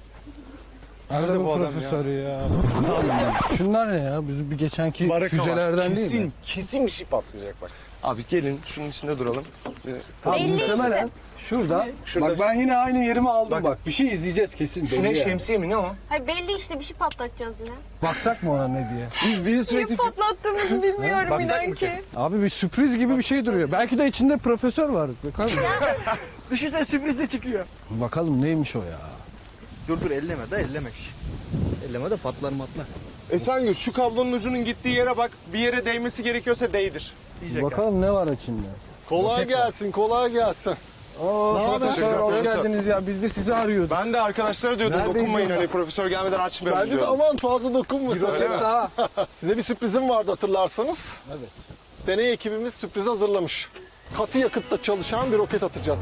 Nerede bu bu adam profesör ya? Şunlar ne ya? Bizim bir geçenki Baraka var. füzelerden kesin, değil mi? Kesin bir şey patlayacak bak. Abi gelin şunun içinde duralım. Bir- Belli işte. Şurada. Şurada. Bak ben yine aynı yerimi aldım Bak. bak. Bir şey izleyeceğiz kesin. Şu belli ne yani. şemsiye mi ne o? Hayır belli işte bir şey patlatacağız yine. Baksak mı ona ne diye? Biz değil Niye sürekli. patlattığımızı bilmiyorum Baksak inan mı ki. Abi bir sürpriz gibi bir şey duruyor. Belki de içinde profesör var. Bakalım. Düşünsene sürpriz de çıkıyor. Bakalım neymiş o ya? Dur dur elleme de elleme. Şş. Elleme de patlar matlar. Esengül şu kablonun ucunun gittiği yere bak. Bir yere değmesi gerekiyorsa değdir. Bakalım ne var içinde. Kolay gelsin, kolay gelsin. Oo, Ne haber? profesör hoş Profesör. geldiniz ya. Biz de sizi arıyorduk. Ben de arkadaşlara diyordum Neredeydin dokunmayın ya? hani profesör gelmeden açmayalım Bence de diyordum. aman fazla dokunmasın. Öyle mi? Daha. Size bir sürprizim vardı hatırlarsanız. Evet. Deney ekibimiz sürpriz hazırlamış. Katı yakıtla çalışan bir roket atacağız.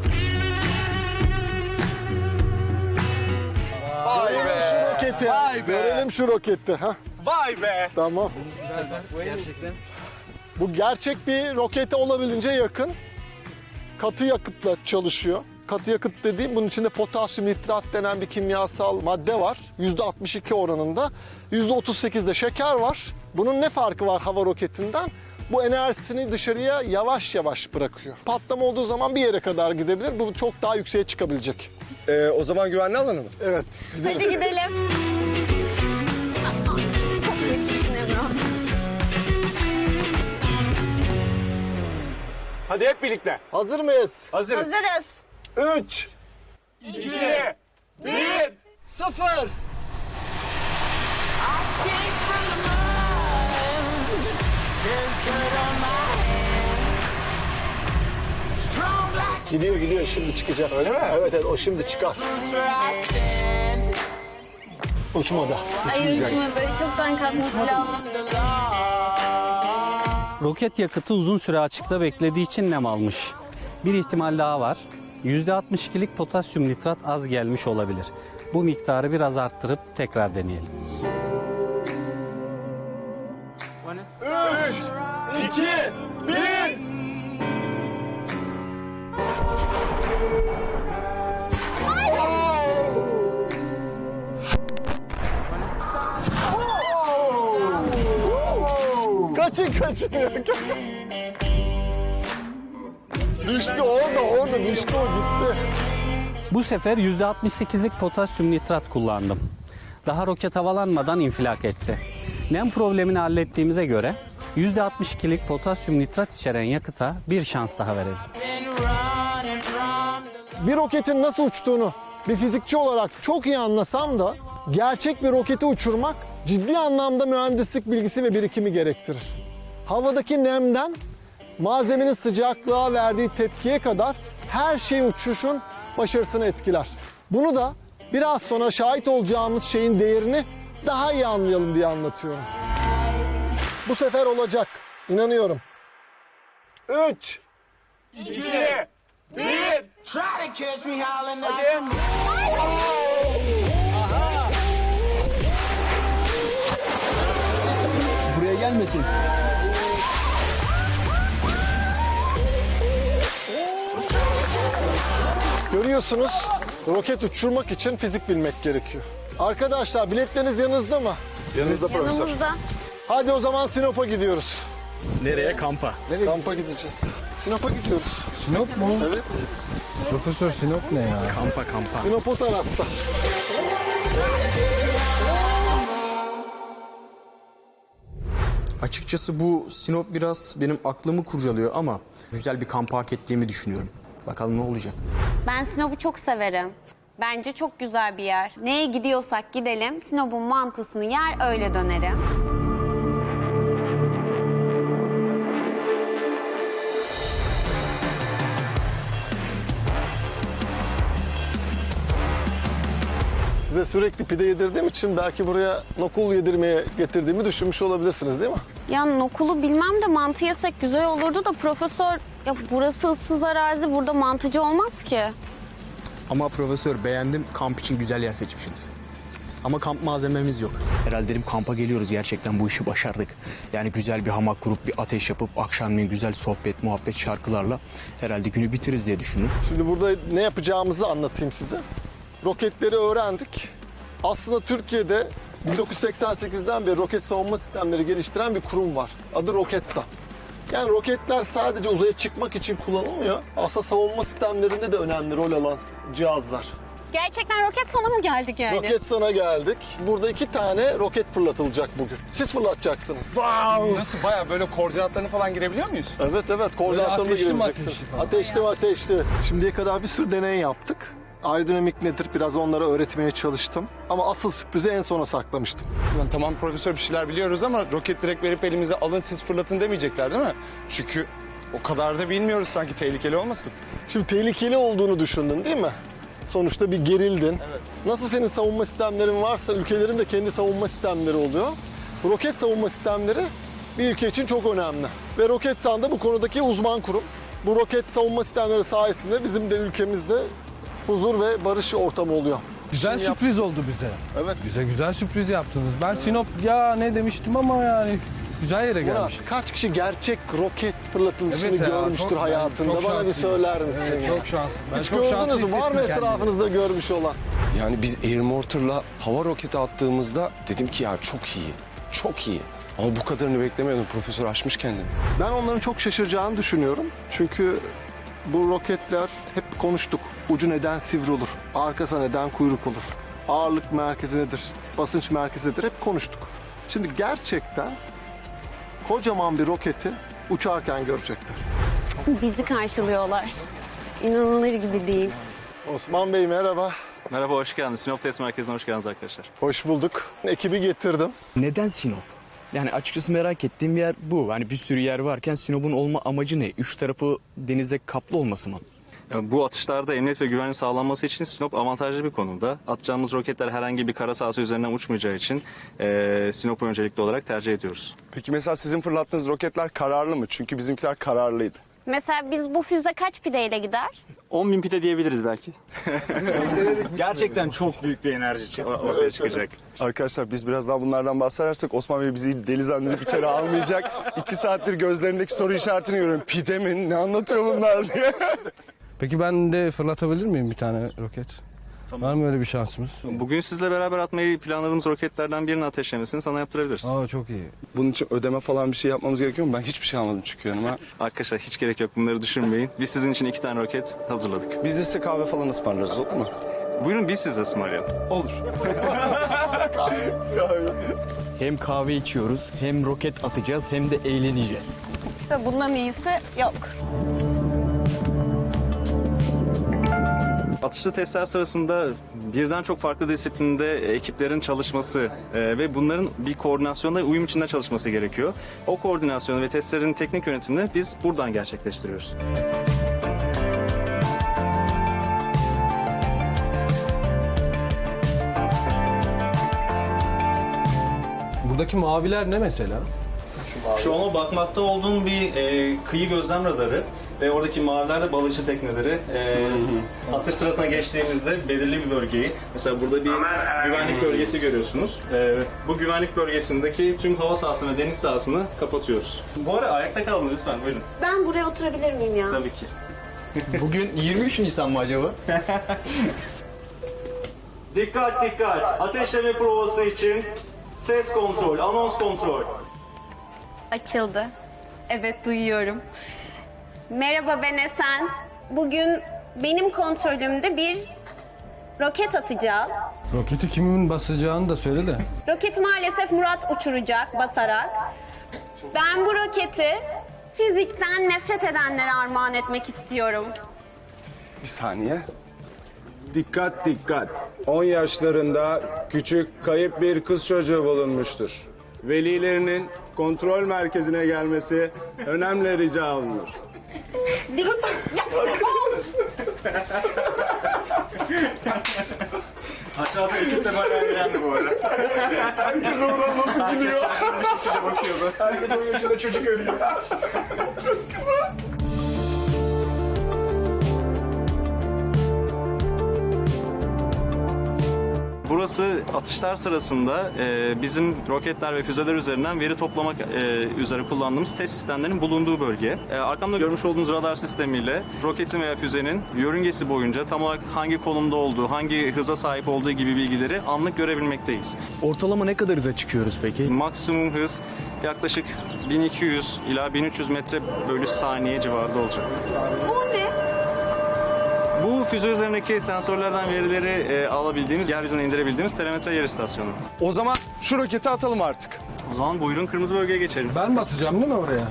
Vay Görelim be. şu roketi. Vay be. Görelim şu roketi. Ha, Vay be. tamam. Gerçekten. Bu gerçek bir rokete olabildiğince yakın. Katı yakıtla çalışıyor. Katı yakıt dediğim bunun içinde potasyum nitrat denen bir kimyasal madde var. yüzde altmış iki oranında. yüzde otuz sekizde şeker var. Bunun ne farkı var hava roketinden? Bu enerjisini dışarıya yavaş yavaş bırakıyor. Patlama olduğu zaman bir yere kadar gidebilir. Bu çok daha yükseğe çıkabilecek. Ee, o zaman güvenli alanı mı? Evet. Gidelim. Hadi gidelim. Çok zekisin Emrah. Hadi hep birlikte. Hazır mıyız? Hazırız. Hazırız. üç, İki, bir. sıfır. Gidiyor gidiyor şimdi çıkacak. Öyle mi? Evet evet o şimdi çıkar. Uçmadı. Hayır uçmadı. Çoktan kalkması lazım. Roket yakıtı uzun süre açıkta beklediği için nem almış. Bir ihtimal daha var. yüzde altmış ikilik potasyum nitrat az gelmiş olabilir. Bu miktarı biraz arttırıp tekrar deneyelim. Üç, iki, bir. Kaçın kaçın. Düştü orada orada düştü o gitti. Bu sefer yüzde altmış sekizlik potasyum nitrat kullandım. Daha roket havalanmadan infilak etti. Nem problemini hallettiğimize göre yüzde altmış ikilik potasyum nitrat içeren yakıta bir şans daha verelim. Bir roketin nasıl uçtuğunu bir fizikçi olarak çok iyi anlasam da gerçek bir roketi uçurmak ciddi anlamda mühendislik bilgisi ve birikimi gerektirir. Havadaki nemden malzemenin sıcaklığa verdiği tepkiye kadar her şey uçuşun başarısını etkiler. Bunu da biraz sonra şahit olacağımız şeyin değerini daha iyi anlayalım diye anlatıyorum. Bu sefer olacak. İnanıyorum. Üç, İki, Buraya gelmesin. Görüyorsunuz, roket uçurmak için fizik bilmek gerekiyor. Arkadaşlar biletleriniz yanınızda mı? Yanınızda profesör. Yanımızda. Hadi o zaman Sinop'a gidiyoruz. Nereye? Kampa. Kampa gideceğiz. Sinop'a gidiyoruz. Sinop mu? Evet, Profesör Sinop ne ya? Kampa kampa. Sinop o tarafta. Açıkçası bu Sinop biraz benim aklımı kurcalıyor ama güzel bir kamp hak ettiğimi düşünüyorum. Bakalım ne olacak. Ben Sinop'u çok severim. Bence çok güzel bir yer. Neye gidiyorsak gidelim, Sinop'un mantısını yer öyle dönerim. Size sürekli pide yedirdiğim için belki buraya nokul yedirmeye getirdiğimi düşünmüş olabilirsiniz değil mi? Ya nokulu bilmem de mantı yesek güzel olurdu da profesör... Ya burası ıssız arazi, burada mantıcı olmaz ki. Ama profesör beğendim, kamp için güzel yer seçmişsiniz. Ama kamp malzememiz yok. Herhalde dedim kampa geliyoruz, gerçekten bu işi başardık. Yani güzel bir hamak kurup bir ateş yapıp akşamleyin güzel sohbet, muhabbet, şarkılarla herhalde günü bitiririz diye düşündüm. Şimdi burada ne yapacağımızı anlatayım size. Roketleri öğrendik. Aslında Türkiye'de bin dokuz yüz seksen sekizden beri roket savunma sistemleri geliştiren bir kurum var. Adı Roketsan. Yani roketler sadece uzaya çıkmak için kullanılmıyor. Aslında savunma sistemlerinde de önemli rol alan cihazlar. Gerçekten roket sana mı geldik yani? Roketsan'a geldik. Burada iki tane roket fırlatılacak bugün. Siz fırlatacaksınız. Nasıl bayağı böyle koordinatlarını falan girebiliyor muyuz? Evet evet koordinatlarına ateşli mi girebileceksiniz. ateşli falan? Ateşli mi ateşli. Şimdiye kadar bir sürü deney yaptık. Aerodinamik nedir biraz onlara öğretmeye çalıştım. Ama asıl sürprizi en sona saklamıştım. Ulan tamam profesör bir şeyler biliyoruz ama roket direkt verip elimize alın siz fırlatın demeyecekler değil mi? Çünkü o kadar da bilmiyoruz sanki tehlikeli olmasın. Şimdi tehlikeli olduğunu düşündün değil mi? Sonuçta bir gerildin. Evet. Nasıl senin savunma sistemlerin varsa ülkelerin de kendi savunma sistemleri oluyor. Roket savunma sistemleri bir ülke için çok önemli. Ve Roketsan da bu konudaki uzman kurum. Bu roket savunma sistemleri sayesinde bizim de ülkemizde huzur ve barış ortamı oluyor. Güzel Şimdi yap- sürpriz oldu bize. Evet. Bize güzel sürpriz yaptınız. Ben Sinop ya ne demiştim ama yani güzel yere Murat, gelmiş. kaç kişi gerçek roket fırlatılışını Evet ya, görmüştür çok- hayatında? çok Bana bir şanslıyım. söyler misin Evet, ya? çok şanslıyım. Ben Hiç çok şanslı gördünüz mü? Var mı hissettim kendimi. etrafınızda görmüş olan? Yani biz Air Mortar'la hava roketi attığımızda dedim ki ya çok iyi, çok iyi. Ama bu kadarını beklemiyordum. Profesör aşmış kendini. Ben onların çok şaşıracağını düşünüyorum. Çünkü bu roketler hep konuştuk. Ucu neden sivri olur? Arkası neden kuyruk olur? Ağırlık merkezi nedir? Basınç merkezi nedir? Hep konuştuk. Şimdi gerçekten kocaman bir roketi uçarken görecekler. Bizi karşılıyorlar. İnanılır gibi değil. Osman Bey merhaba. Merhaba, hoş geldiniz. Sinop Test Merkezi'ne hoş geldiniz arkadaşlar. Hoş bulduk. Ekibi getirdim. Neden Sinop? Yani açıkçası merak ettiğim yer bu. Hani bir sürü yer varken Sinop'un olma amacı ne? Üç tarafı denize kaplı olması mı? Yani bu atışlarda emniyet ve güvenlik sağlanması için Sinop avantajlı bir konumda. Atacağımız roketler herhangi bir kara sahası üzerinden uçmayacağı için e, Sinop'u öncelikli olarak tercih ediyoruz. Peki mesela sizin fırlattığınız roketler kararlı mı? Çünkü bizimkiler kararlıydı. Mesela biz bu füze kaç pideyle gider? on bin pide diyebiliriz belki. Gerçekten çok büyük bir enerji ortaya çıkacak. Arkadaşlar biz biraz daha bunlardan bahsedersek Osman Bey bizi deli zannedip içeri almayacak. İki saattir gözlerindeki soru işaretini görüyorum. Pide mi? Ne anlatıyor bunlar diye. Peki ben de fırlatabilir miyim bir tane roket? Var mı öyle bir şansımız? Bugün sizle beraber atmayı planladığımız roketlerden birinin ateşlemesini sana yaptırabiliriz. Aa çok iyi. Bunun için ödeme falan bir şey yapmamız gerekiyor mu? Ben hiçbir şey almadım çünkü yanıma. Arkadaşlar hiç gerek yok, bunları düşünmeyin. Biz sizin için iki tane roket hazırladık. Biz de size kahve falan ısmarlarız olur mu? Buyurun biz size ısmarlayalım. Olur. Hem kahve içiyoruz, hem roket atacağız, hem de eğleneceğiz. İşte bundan iyisi yok. Atışlı testler sırasında birden çok farklı disiplinde ekiplerin çalışması e, ve bunların bir koordinasyonda uyum içinde çalışması gerekiyor. O koordinasyonu ve testlerin teknik yönetimini biz buradan gerçekleştiriyoruz. Buradaki maviler ne mesela? Şu an o bakmakta olduğum bir e, kıyı gözlem radarı ve oradaki maviler de balıkçı tekneleri. E, atış sırasına geçtiğimizde belirli bir bölgeyi, mesela burada bir güvenlik bölgesi görüyorsunuz. E, bu güvenlik bölgesindeki tüm hava sahasını ve deniz sahasını kapatıyoruz. Bu ara ayakta kalın lütfen, buyurun. Ben buraya oturabilir miyim ya? Tabii ki. Bugün yirmi üç Nisan mı acaba? Dikkat dikkat! Ateşleme provası için ses kontrol, anons kontrol. Açıldı. Evet, duyuyorum. Merhaba, ben Esen. Bugün benim kontrolümde bir roket atacağız. Roketi kimin basacağını da söyle de. Roketi maalesef Murat uçuracak basarak. Ben bu roketi fizikten nefret edenlere armağan etmek istiyorum. Bir saniye. Dikkat dikkat. on yaşlarında küçük kayıp bir kız çocuğu bulunmuştur. Velilerinin kontrol merkezine gelmesi önemli rica olunur. Dik- Aşağıda ekip de bayağı eğlendi bu arada. Herkes oradan nasıl gülüyor? Herkes şaşırmış şekilde bakıyordu. Herkes on yaşında çocuk ölüyor. Çok güzel. Burası atışlar sırasında e, bizim roketler ve füzeler üzerinden veri toplamak e, üzere kullandığımız test sistemlerinin bulunduğu bölge. E, arkamda görmüş olduğunuz radar sistemiyle roketin veya füzenin yörüngesi boyunca tam olarak hangi konumda olduğu, hangi hıza sahip olduğu gibi bilgileri anlık görebilmekteyiz. Ortalama ne kadar hıza çıkıyoruz peki? Maksimum hız yaklaşık bin iki yüz ila bin üç yüz metre bölü saniye civarında olacak. Bu ne? Bu füze üzerindeki sensörlerden verileri e, alabildiğimiz, yeryüzüne indirebildiğimiz telemetre yer istasyonu. O zaman şu roketi atalım artık. O zaman buyurun kırmızı bölgeye geçelim. Ben basacağım değil mi oraya?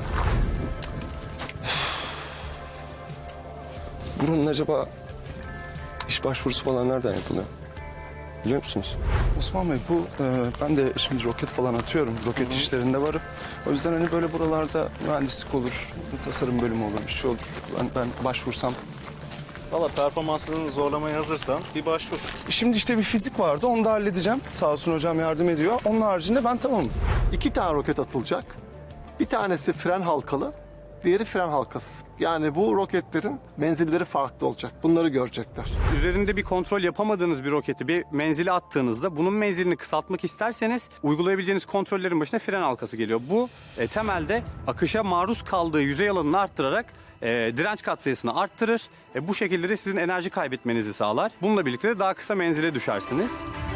Buranın acaba iş başvurusu falan nereden yapılıyor? Biliyor musunuz? Osman Bey, bu e, ben de şimdi roket falan atıyorum. Roket işlerinde varım. O yüzden hani böyle buralarda mühendislik olur, tasarım bölümü olur, bir şey olur. Ben, ben başvursam. Valla performansını zorlamaya hazırsan bir başvur. Şimdi işte bir fizik vardı, onu da halledeceğim. Sağ olsun hocam yardım ediyor. Onun haricinde ben tamamım. İki tane roket atılacak. Bir tanesi fren halkalı, diğeri fren halkasız. Yani bu roketlerin menzilleri farklı olacak. Bunları görecekler. Üzerinde bir kontrol yapamadığınız bir roketi bir menzile attığınızda bunun menzilini kısaltmak isterseniz uygulayabileceğiniz kontrollerin başına fren halkası geliyor. Bu e, temelde akışa maruz kaldığı yüzey alanını arttırarak e, direnç katsayısını arttırır. E, bu şekilde de sizin enerji kaybetmenizi sağlar. Bununla birlikte de daha kısa menzile düşersiniz.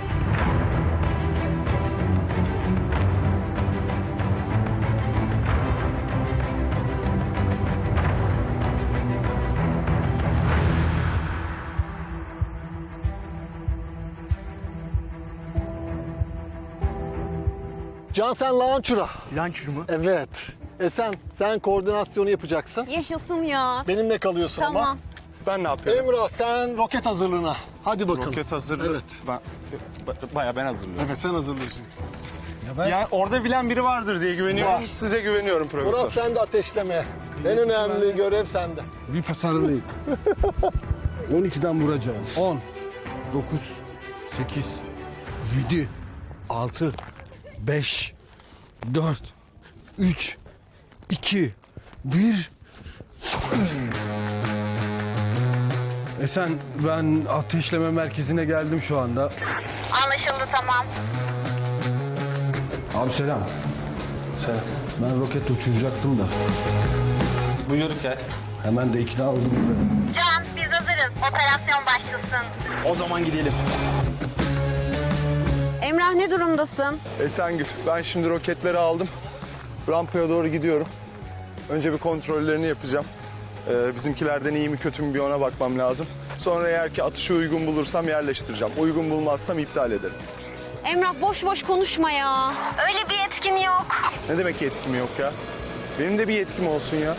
Can, sen launcher'a. Launcher mı? Evet. Esen, sen koordinasyonu yapacaksın. Yaşasın ya. Benimle kalıyorsun ama. Tamam. Ben ne yapıyorum? Emrah, sen roket hazırlığına. Hadi bakalım. Roket hazırlığı. Evet. Ben, ba- bayağı ben hazırlıyorum. Evet, sen hazırlayacaksın. Yani orada bilen biri vardır diye güveniyorum. Var. Size güveniyorum profesör. Murat, sen de ateşlemeye. En önemli görev sende. Bir pasarlıyım. on ikiden vuracağım. on, dokuz, sekiz, yedi, altı, beş, dört, üç, iki, bir. Esen, ben ateşleme merkezine geldim şu anda. Anlaşıldı, tamam. Abi selam. Selam. Ben roket uçuracaktım da. Buyur gel. Hemen de ikna oldum. Can, biz hazırız. Operasyon başlasın. O zaman gidelim. Emrah, ne durumdasın? Esengül, ben şimdi roketleri aldım. Rampaya doğru gidiyorum. Önce bir kontrollerini yapacağım. Ee, bizimkilerden iyi mi kötü mü bir ona bakmam lazım. Sonra eğer ki atışı uygun bulursam yerleştireceğim. Uygun bulmazsam iptal ederim. Emrah, boş boş konuşma ya. Öyle bir yetkin yok. Ne demek yetkim yok ya? Benim de bir yetkim olsun ya.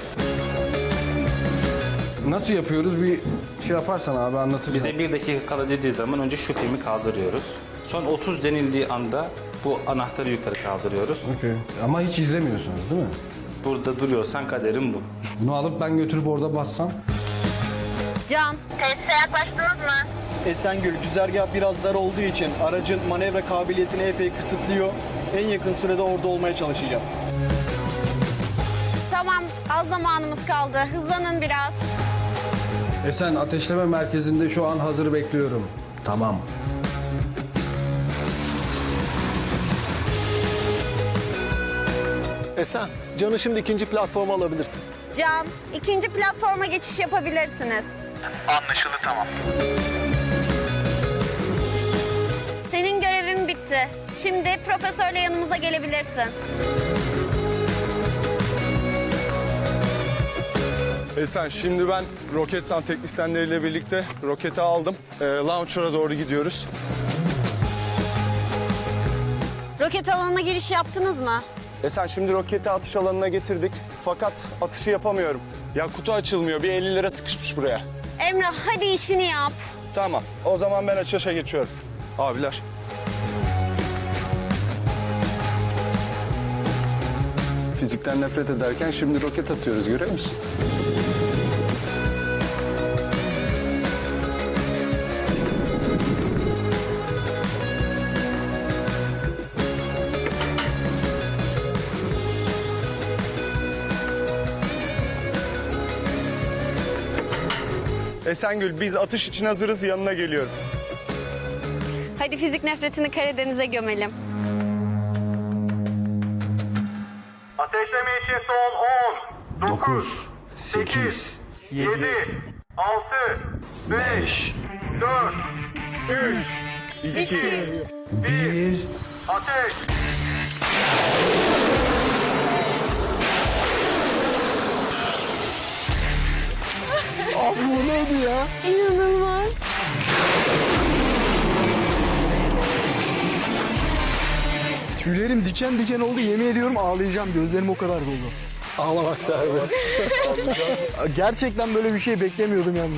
Nasıl yapıyoruz? Bir şey yaparsan abi anlatırsan. Bize bir dakika kala dediği zaman önce şu pimi kaldırıyoruz. Son otuz denildiği anda bu anahtarı yukarı kaldırıyoruz. Okey. Ama hiç izlemiyorsunuz değil mi? Burada duruyorsan kaderim bu. Bunu alıp ben götürüp orada bassam. Can, tesise yaklaştınız mı? Esengül, güzergah biraz dar olduğu için aracın manevra kabiliyetini epey kısıtlıyor. En yakın sürede orada olmaya çalışacağız. az zamanımız kaldı. Hızlanın biraz. Esen ateşleme merkezinde şu an hazır bekliyorum. Tamam. Esen, Can'ı şimdi ikinci platforma alabilirsin. Can, ikinci platforma geçiş yapabilirsiniz. Anlaşıldı, tamam. Senin görevin bitti. Şimdi profesörle yanımıza gelebilirsin. Esen, şimdi ben Roketsan teknisyenleriyle birlikte roketi aldım. Ee, launcher'a doğru gidiyoruz. Roket alanına giriş yaptınız mı? Esen, şimdi roketi atış alanına getirdik. Fakat atışı yapamıyorum. Ya kutu açılmıyor. Bir elli lira sıkışmış buraya. Emrah hadi işini yap. Tamam. O zaman ben açışa geçiyorum. Abiler. Fizikten nefret ederken şimdi roket atıyoruz, görüyor musun? Esengül, biz atış için hazırız, yanına geliyorum. Hadi fizik nefretini Karadeniz'e gömelim. Ateşleme için son on, dokuz, sekiz, yedi, altı, beş, dört, Üç, iki, bir. ateş! Abi bu neydi ya? İnanılmaz. Tüylerim diken diken oldu, yemin ediyorum ağlayacağım. Gözlerim o kadar doldu. Ağlamak serbest. Gerçekten böyle bir şey beklemiyordum yalnız.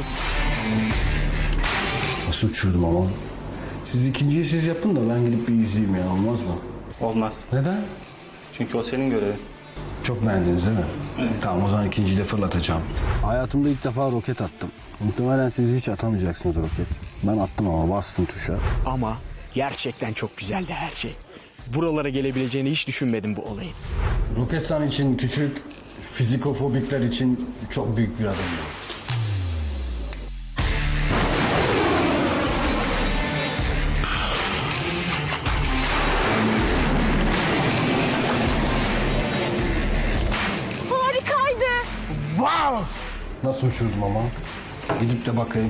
Nasıl uçurdum ama? Siz ikinciyi siz yapın da ben gidip bir izleyeyim ya, olmaz mı? Olmaz. Neden? Çünkü o senin görevin. Çok beğendiniz değil mi? Tamam, o zaman ikinciyi de fırlatacağım. Hayatımda ilk defa roket attım. Muhtemelen siz hiç atamayacaksınız roket. Ben attım ama bastım tuşa. Ama gerçekten çok güzeldi her şey. Buralara gelebileceğini hiç düşünmedim bu olayın. Roketsan için küçük, fizikofobikler için çok büyük bir adım. Harikaydı. Wow! Nasıl uçurdum ama? Gidip de bakayım.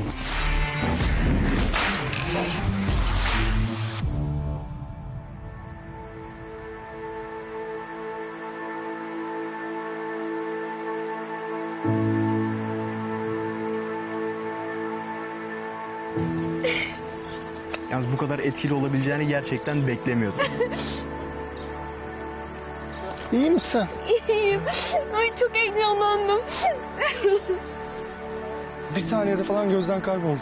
Yalnız bu kadar etkili olabileceğini gerçekten beklemiyordum. İyi misin? İyiyim. Ay çok heyecanlandım. Bir saniyede falan gözden kayboldu.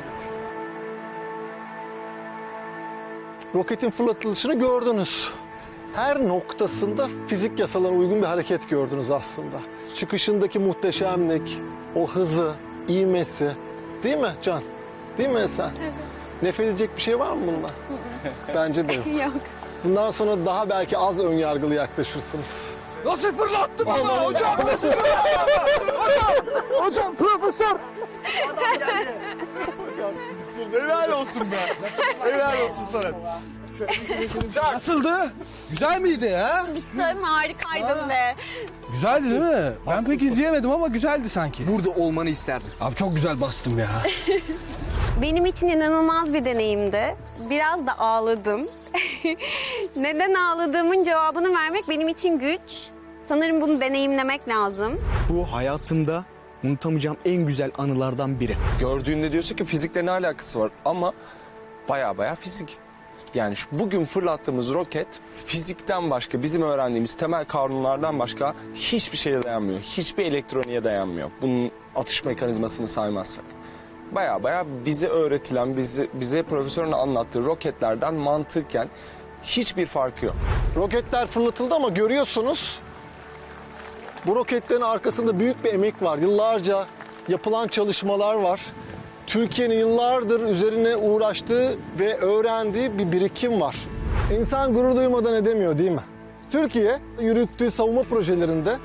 Roketin fırlatılışını gördünüz. Her noktasında fizik yasalarına uygun bir hareket gördünüz aslında. Çıkışındaki muhteşemlik, o hızı, ivmesi. Değil mi Can? Değil mi Esen? Evet. Nefret edecek bir şey var mı bundan? Bence de yok. Yok. Bundan sonra daha belki az önyargılı yaklaşırsınız. Nasıl fırlattım ama hocam? Nasıl Hocam! Hocam profesör! Adam geldi. Hocam, helal olsun be. Helal olsun sana. Nasıldı? Güzel miydi ha? Bir şey söyleyeyim mi? Harikaydın be. Güzeldi değil mi? Ben pek izleyemedim ama güzeldi sanki. Burada olmanı isterdim. Abi çok güzel bastım ya. Benim için inanılmaz bir deneyimdi. Biraz da ağladım. Neden ağladığımın cevabını vermek benim için güç. Sanırım bunu deneyimlemek lazım. Bu hayatımda unutamayacağım en güzel anılardan biri. Gördüğünde diyorsun ki fizikle ne alakası var? Ama baya baya fizik. Yani şu bugün fırlattığımız roket fizikten başka, bizim öğrendiğimiz temel kanunlardan başka hiçbir şeye dayanmıyor. Hiçbir elektroniğe dayanmıyor. Bunun atış mekanizmasını saymazsak. Baya baya bize öğretilen, bizi, bize profesörün anlattığı roketlerden mantıken hiçbir farkı yok. Roketler fırlatıldı ama görüyorsunuz bu roketlerin arkasında büyük bir emek var. Yıllarca yapılan çalışmalar var. Türkiye'nin yıllardır üzerine uğraştığı ve öğrendiği bir birikim var. İnsan gurur duymadan edemiyor değil mi? Türkiye yürüttüğü savunma projelerinde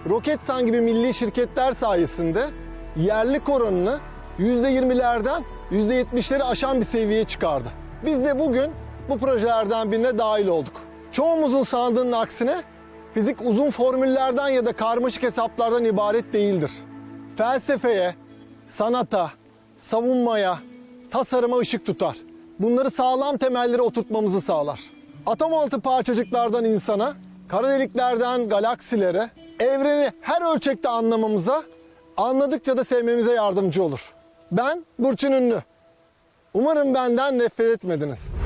Roketsan gibi milli şirketler sayesinde yerlik oranını yüzde yirmilerden yüzde yetmişleri aşan bir seviyeye çıkardı. Biz de bugün bu projelerden birine dahil olduk. Çoğumuzun sandığının aksine fizik uzun formüllerden ya da karmaşık hesaplardan ibaret değildir. Felsefeye, sanata, savunmaya, tasarıma ışık tutar. Bunları sağlam temellere oturtmamızı sağlar. Atom altı parçacıklardan insana, kara deliklerden galaksilere, evreni her ölçekte anlamamıza, anladıkça da sevmemize yardımcı olur. Ben Burçin Ünlü. Umarım benden nefret etmediniz.